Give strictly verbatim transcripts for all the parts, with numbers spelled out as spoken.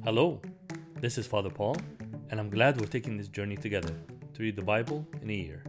Hello, this is Father Paul, and I'm glad we're taking this journey together to read the Bible in a year.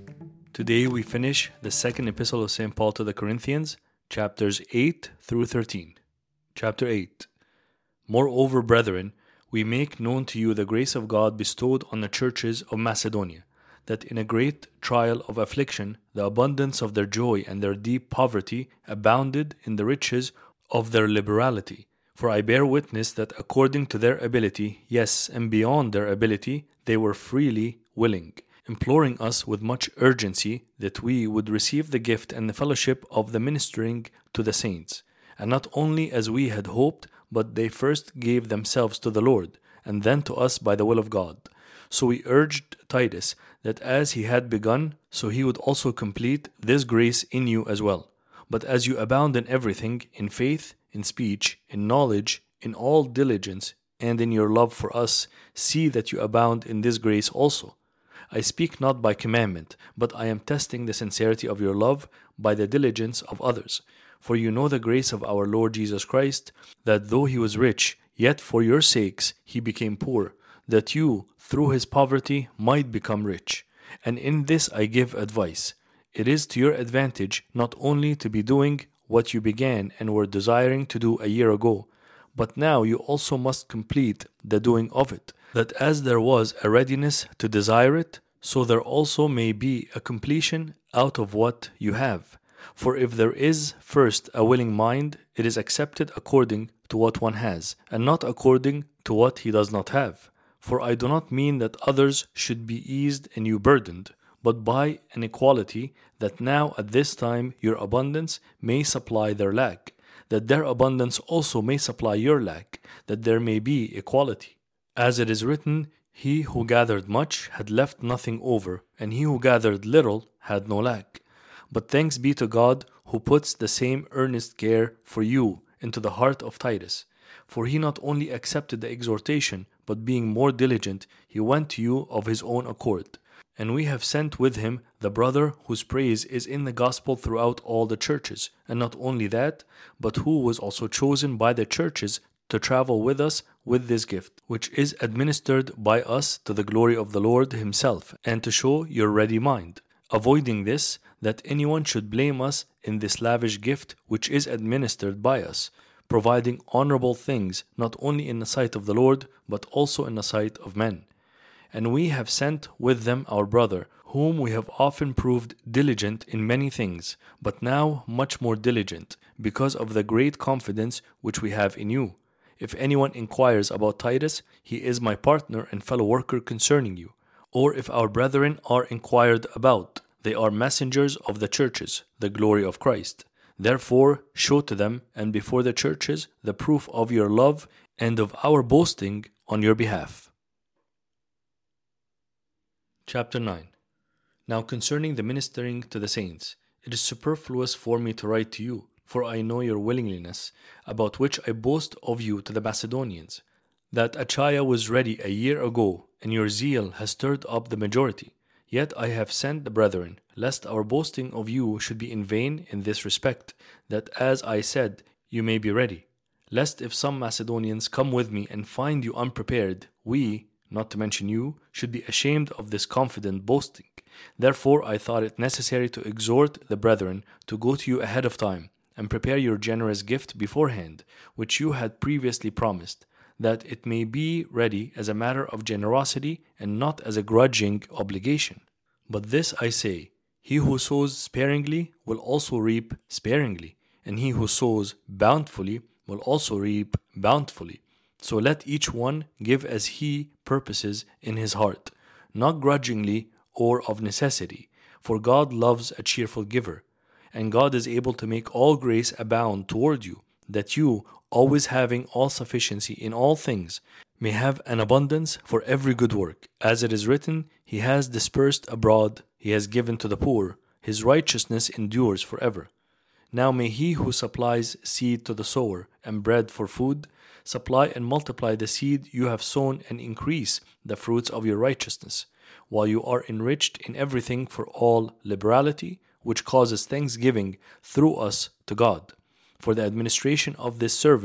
Today we finish the second epistle of Saint Paul to the Corinthians, chapters eight through thirteen. Chapter eight. Moreover, brethren, we make known to you the grace of God bestowed on the churches of Macedonia, that in a great trial of affliction, the abundance of their joy and their deep poverty abounded in the riches of their liberality. For I bear witness that according to their ability, yes, and beyond their ability, they were freely willing, imploring us with much urgency that we would receive the gift and the fellowship of the ministering to the saints. And not only as we had hoped, but they first gave themselves to the Lord, and then to us by the will of God. So we urged Titus that as he had begun, so he would also complete this grace in you as well. But as you abound in everything, in faith, in speech, in knowledge, in all diligence, and in your love for us, see that you abound in this grace also. I speak not by commandment, but I am testing the sincerity of your love by the diligence of others. For you know the grace of our Lord Jesus Christ, that though he was rich, yet for your sakes he became poor, that you, through his poverty, might become rich. And in this I give advice. It is to your advantage not only to be doing what you began and were desiring to do a year ago, but now you also must complete the doing of it, that as there was a readiness to desire it, so there also may be a completion out of what you have. For if there is first a willing mind, it is accepted according to what one has, and not according to what he does not have. For I do not mean that others should be eased and you burdened, but by an equality, that now at this time your abundance may supply their lack, that their abundance also may supply your lack, that there may be equality. As it is written, he who gathered much had left nothing over, and he who gathered little had no lack. But thanks be to God, who puts the same earnest care for you into the heart of Titus. For he not only accepted the exhortation, but being more diligent, he went to you of his own accord. And we have sent with him the brother whose praise is in the gospel throughout all the churches, and not only that, but who was also chosen by the churches to travel with us with this gift, which is administered by us to the glory of the Lord himself, and to show your ready mind. Avoiding this, that anyone should blame us in this lavish gift which is administered by us, providing honorable things not only in the sight of the Lord, but also in the sight of men. And we have sent with them our brother, whom we have often proved diligent in many things, but now much more diligent, because of the great confidence which we have in you. If anyone inquires about Titus, he is my partner and fellow worker concerning you. Or if our brethren are inquired about, they are messengers of the churches, the glory of Christ. Therefore, show to them and before the churches the proof of your love and of our boasting on your behalf. Chapter nine. Now concerning the ministering to the saints, it is superfluous for me to write to you, for I know your willingness, about which I boast of you to the Macedonians, that Achaia was ready a year ago, and your zeal has stirred up the majority. Yet I have sent the brethren, lest our boasting of you should be in vain in this respect, that as I said, you may be ready. Lest if some Macedonians come with me and find you unprepared, we, not to mention you, should be ashamed of this confident boasting. Therefore I thought it necessary to exhort the brethren to go to you ahead of time, and prepare your generous gift beforehand, which you had previously promised, that it may be ready as a matter of generosity and not as a grudging obligation. But this I say, he who sows sparingly will also reap sparingly, and he who sows bountifully will also reap bountifully. So let each one give as he purposes in his heart, not grudgingly or of necessity, for God loves a cheerful giver. And God is able to make all grace abound toward you, that you, always having all sufficiency in all things, may have an abundance for every good work. As it is written, he has dispersed abroad, he has given to the poor, his righteousness endures forever. Now may he who supplies seed to the sower and bread for food, supply and multiply the seed you have sown and increase the fruits of your righteousness, while you are enriched in everything for all liberality, which causes thanksgiving through us to God. For the administration of this service,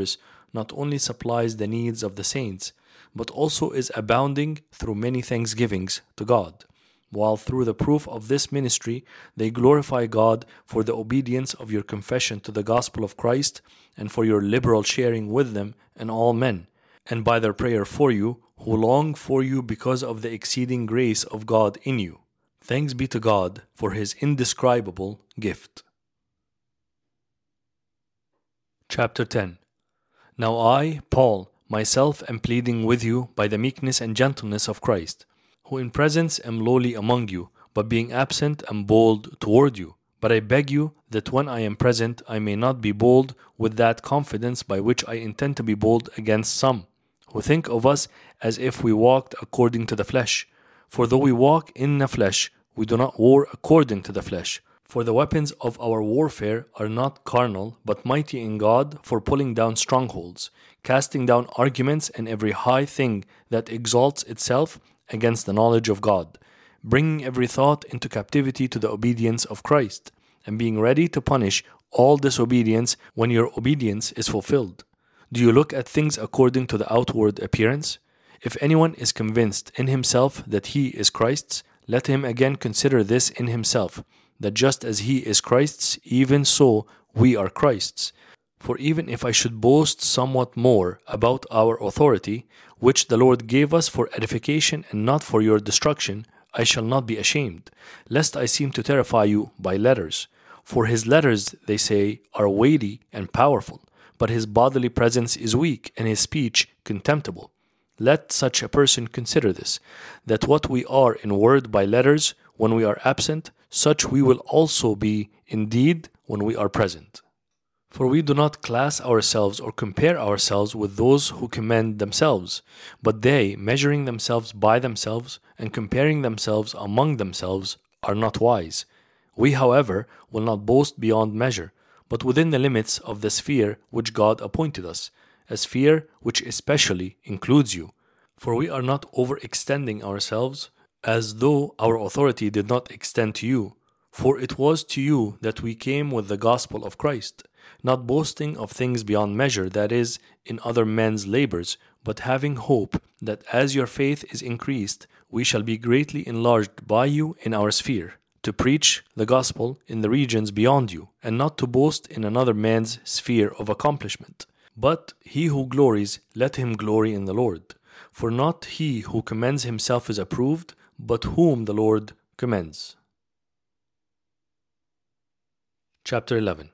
not only supplies the needs of the saints, but also is abounding through many thanksgivings to God, while through the proof of this ministry they glorify God for the obedience of your confession to the gospel of Christ and for your liberal sharing with them and all men, and by their prayer for you, who long for you because of the exceeding grace of God in you. Thanks be to God for His indescribable gift. Chapter ten. Now I, Paul, myself am pleading with you by the meekness and gentleness of Christ, who in presence am lowly among you, but being absent am bold toward you. But I beg you that when I am present I may not be bold with that confidence by which I intend to be bold against some, who think of us as if we walked according to the flesh. For though we walk in the flesh, we do not war according to the flesh. For the weapons of our warfare are not carnal, but mighty in God for pulling down strongholds, casting down arguments and every high thing that exalts itself against the knowledge of God, bringing every thought into captivity to the obedience of Christ, and being ready to punish all disobedience when your obedience is fulfilled. Do you look at things according to the outward appearance? If anyone is convinced in himself that he is Christ's, let him again consider this in himself, that just as he is Christ's, even so we are Christ's. For even if I should boast somewhat more about our authority, which the Lord gave us for edification and not for your destruction, I shall not be ashamed, lest I seem to terrify you by letters. For his letters, they say, are weighty and powerful, but his bodily presence is weak and his speech contemptible. Let such a person consider this, that what we are in word by letters when we are absent, such we will also be indeed when we are present. For we do not class ourselves or compare ourselves with those who commend themselves, but they, measuring themselves by themselves and comparing themselves among themselves, are not wise. We, however, will not boast beyond measure, but within the limits of the sphere which God appointed us, a sphere which especially includes you. For we are not overextending ourselves, as though our authority did not extend to you. For it was to you that we came with the gospel of Christ, not boasting of things beyond measure, that is, in other men's labors, but having hope that as your faith is increased, we shall be greatly enlarged by you in our sphere, to preach the gospel in the regions beyond you, and not to boast in another man's sphere of accomplishment. But he who glories, let him glory in the Lord. For not he who commends himself is approved, but whom the Lord commends. Chapter eleven.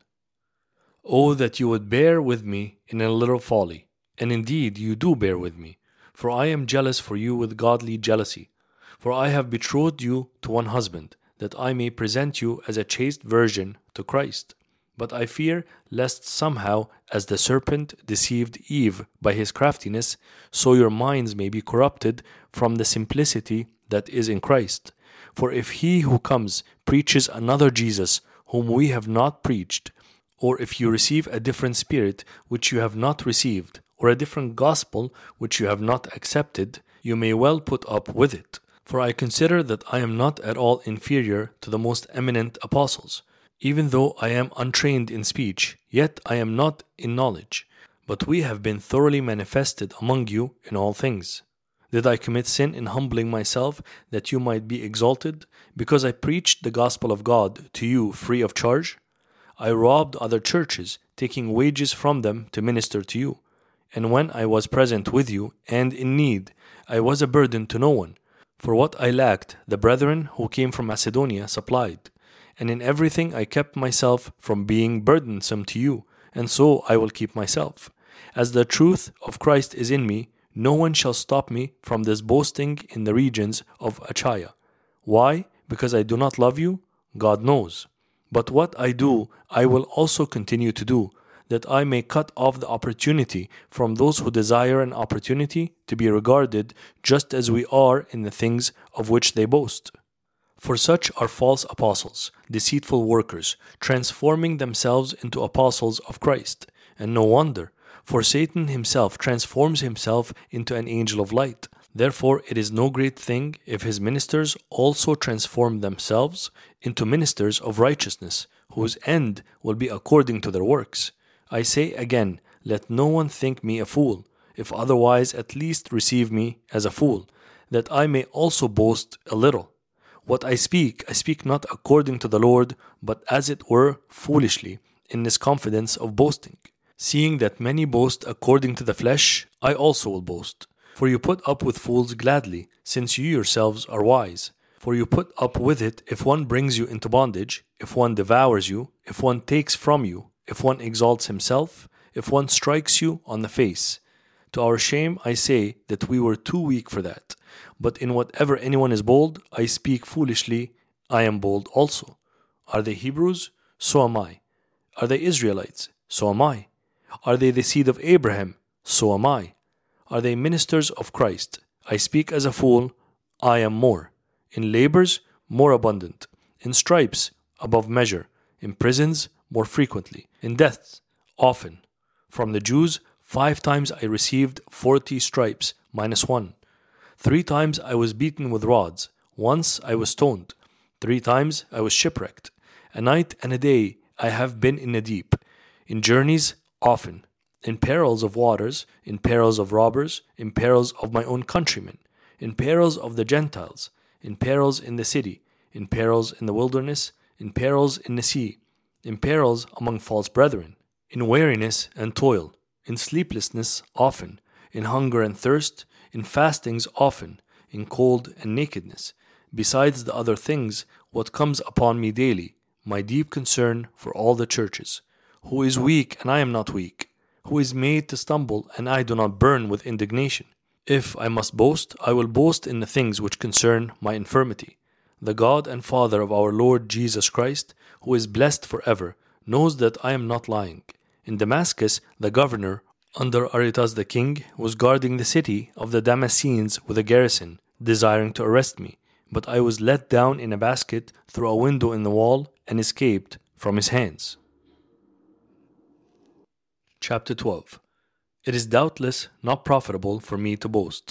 Oh, that you would bear with me in a little folly, and indeed you do bear with me, for I am jealous for you with godly jealousy. For I have betrothed you to one husband, that I may present you as a chaste virgin to Christ. But I fear lest somehow, as the serpent deceived Eve by his craftiness, so your minds may be corrupted from the simplicity that is in Christ. For if he who comes preaches another Jesus, whom we have not preached, or if you receive a different spirit which you have not received, or a different gospel which you have not accepted, you may well put up with it. For I consider that I am not at all inferior to the most eminent apostles. Even though I am untrained in speech, yet I am not in knowledge. But we have been thoroughly manifested among you in all things. Did I commit sin in humbling myself that you might be exalted, because I preached the gospel of God to you free of charge? I robbed other churches, taking wages from them to minister to you. And when I was present with you and in need, I was a burden to no one. For what I lacked, the brethren who came from Macedonia supplied. And in everything I kept myself from being burdensome to you, and so I will keep myself. As the truth of Christ is in me, no one shall stop me from this boasting in the regions of Achaia. Why? Because I do not love you? God knows. But what I do, I will also continue to do, that I may cut off the opportunity from those who desire an opportunity to be regarded just as we are in the things of which they boast. For such are false apostles, deceitful workers, transforming themselves into apostles of Christ. And no wonder, for Satan himself transforms himself into an angel of light. Therefore it is no great thing if his ministers also transform themselves into ministers of righteousness, whose end will be according to their works. I say again, Let no one think me a fool. If otherwise, at least receive me as a fool, that I may also boast a little. What I speak, I speak not according to the Lord, but as it were foolishly, in this confidence of boasting. Seeing that many boast according to the flesh, I also will boast. For you put up with fools gladly, since you yourselves are wise. For you put up with it if one brings you into bondage, if one devours you, if one takes from you, if one exalts himself, if one strikes you on the face. To our shame I say that we were too weak for that. But in whatever anyone is bold, I speak foolishly, I am bold also. Are they Hebrews? So am I. Are they Israelites? So am I. Are they the seed of Abraham? So am I. Are they ministers of Christ? I speak as a fool, I am more. In labors, more abundant. In stripes, above measure. In prisons, more frequently. In deaths, often. From the Jews, five times I received forty stripes, minus one. Three times I was beaten with rods. Once I was stoned. Three times I was shipwrecked. A night and a day I have been in the deep. In journeys, often. In perils of waters, in perils of robbers, in perils of my own countrymen, in perils of the Gentiles, in perils in the city, in perils in the wilderness, in perils in the sea, in perils among false brethren, in weariness and toil, in sleeplessness often, in hunger and thirst, in fastings often, in cold and nakedness, besides the other things, what comes upon me daily, my deep concern for all the churches. Who is weak and I am not weak? Who is made to stumble and I do not burn with indignation? If I must boast, I will boast in the things which concern my infirmity. The God and Father of our Lord Jesus Christ, who is blessed forever, knows that I am not lying. In Damascus, the governor, under Aretas the king, was guarding the city of the Damascenes with a garrison, desiring to arrest me. But I was let down in a basket through a window in the wall and escaped from his hands. Chapter twelve. It is doubtless not profitable for me to boast.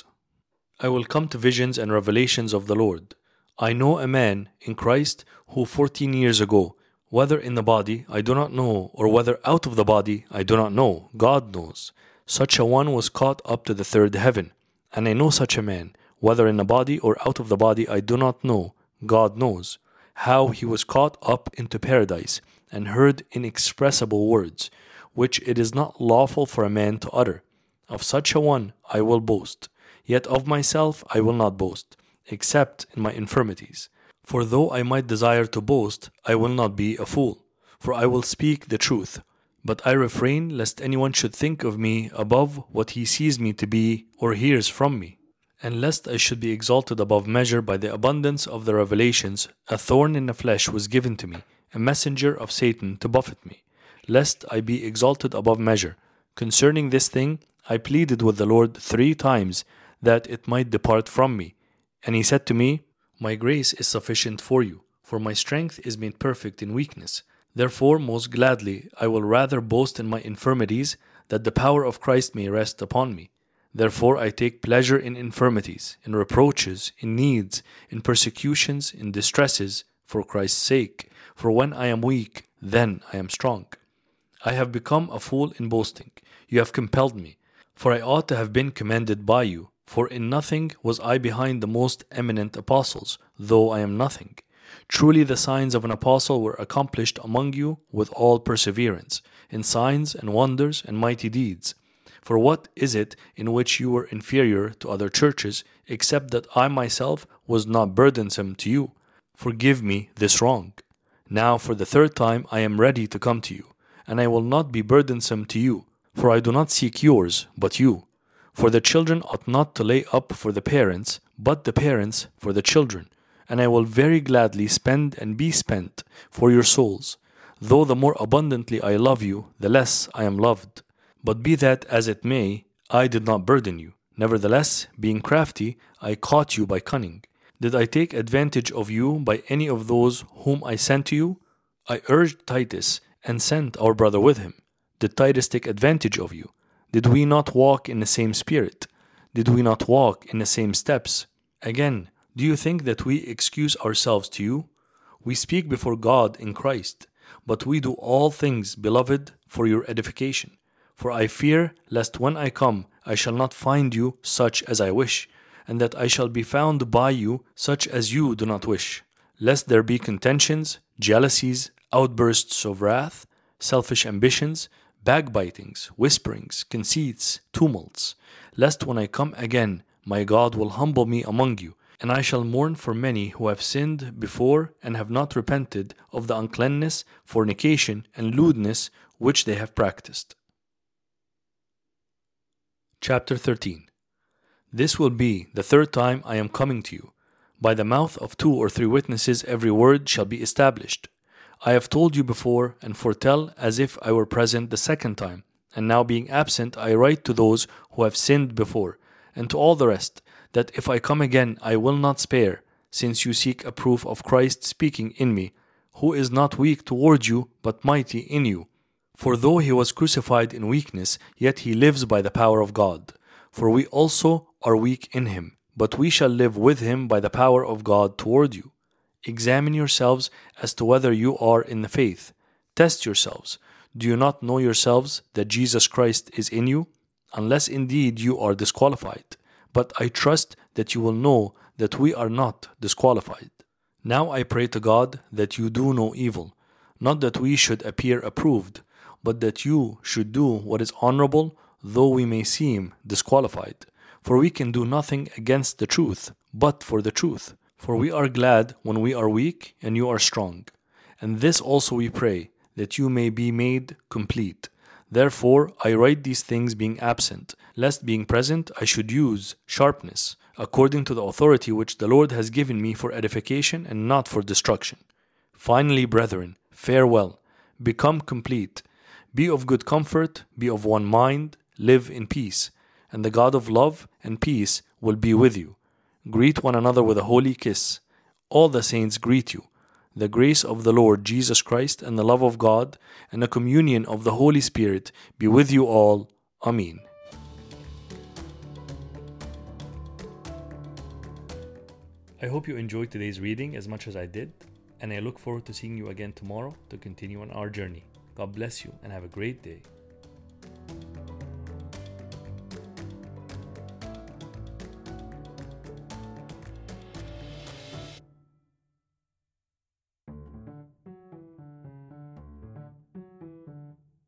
I will come to visions and revelations of the Lord. I know a man in Christ who fourteen years ago, whether in the body I do not know, or whether out of the body I do not know, God knows. Such a one was caught up to the third heaven. And I know such a man, whether in the body or out of the body I do not know, God knows, how he was caught up into paradise, and heard inexpressible words, which it is not lawful for a man to utter. Of such a one I will boast, yet of myself I will not boast, except in my infirmities. For though I might desire to boast, I will not be a fool, for I will speak the truth. But I refrain lest anyone should think of me above what he sees me to be or hears from me. And lest I should be exalted above measure by the abundance of the revelations, a thorn in the flesh was given to me, a messenger of Satan to buffet me, lest I be exalted above measure. Concerning this thing, I pleaded with the Lord three times that it might depart from me. And he said to me, My grace is sufficient for you, for my strength is made perfect in weakness. Therefore, most gladly, I will rather boast in my infirmities, that the power of Christ may rest upon me. Therefore, I take pleasure in infirmities, in reproaches, in needs, in persecutions, in distresses, for Christ's sake. For when I am weak, then I am strong. I have become a fool in boasting. You have compelled me. For I ought to have been commended by you. For in nothing was I behind the most eminent apostles, though I am nothing. Truly the signs of an apostle were accomplished among you with all perseverance, in signs and wonders and mighty deeds. For what is it in which you were inferior to other churches, except that I myself was not burdensome to you? Forgive me this wrong. Now for the third time I am ready to come to you, and I will not be burdensome to you, for I do not seek yours, but you. For the children ought not to lay up for the parents, but the parents for the children. And I will very gladly spend and be spent for your souls. Though the more abundantly I love you, the less I am loved. But be that as it may, I did not burden you. Nevertheless, being crafty, I caught you by cunning. Did I take advantage of you by any of those whom I sent to you? I urged Titus and sent our brother with him. Did Titus take advantage of you? Did we not walk in the same spirit? Did we not walk in the same steps? Again, do you think that we excuse ourselves to you? We speak before God in Christ, but we do all things, beloved, for your edification. For I fear lest when I come I shall not find you such as I wish, and that I shall be found by you such as you do not wish, lest there be contentions, jealousies, outbursts of wrath, selfish ambitions, backbitings, whisperings, conceits, tumults, lest when I come again my God will humble me among you, and I shall mourn for many who have sinned before and have not repented of the uncleanness, fornication, and lewdness which they have practiced. Chapter thirteen. This will be the third time I am coming to you. By the mouth of two or three witnesses every word shall be established. I have told you before, and foretell as if I were present the second time, and now being absent I write to those who have sinned before, and to all the rest, that if I come again I will not spare, since you seek a proof of Christ speaking in me, who is not weak toward you, but mighty in you. For though he was crucified in weakness, yet he lives by the power of God. For we also are weak in him, but we shall live with him by the power of God toward you. Examine yourselves as to whether you are in the faith. Test yourselves. Do you not know yourselves that Jesus Christ is in you? Unless indeed you are disqualified. But I trust that you will know that we are not disqualified. Now I pray to God that you do no evil, not that we should appear approved, but that you should do what is honorable, though we may seem disqualified. For we can do nothing against the truth, but for the truth. For we are glad when we are weak and you are strong. And this also we pray, that you may be made complete. Therefore I write these things being absent, lest being present I should use sharpness, according to the authority which the Lord has given me for edification and not for destruction. Finally, brethren, farewell. Become complete. Be of good comfort, be of one mind, live in peace, and the God of love and peace will be with you. Greet one another with a holy kiss. All the saints greet you. The grace of the Lord Jesus Christ and the love of God and the communion of the Holy Spirit be with you all. Amen. I hope you enjoyed today's reading as much as I did, and I look forward to seeing you again tomorrow to continue on our journey. God bless you and have a great day.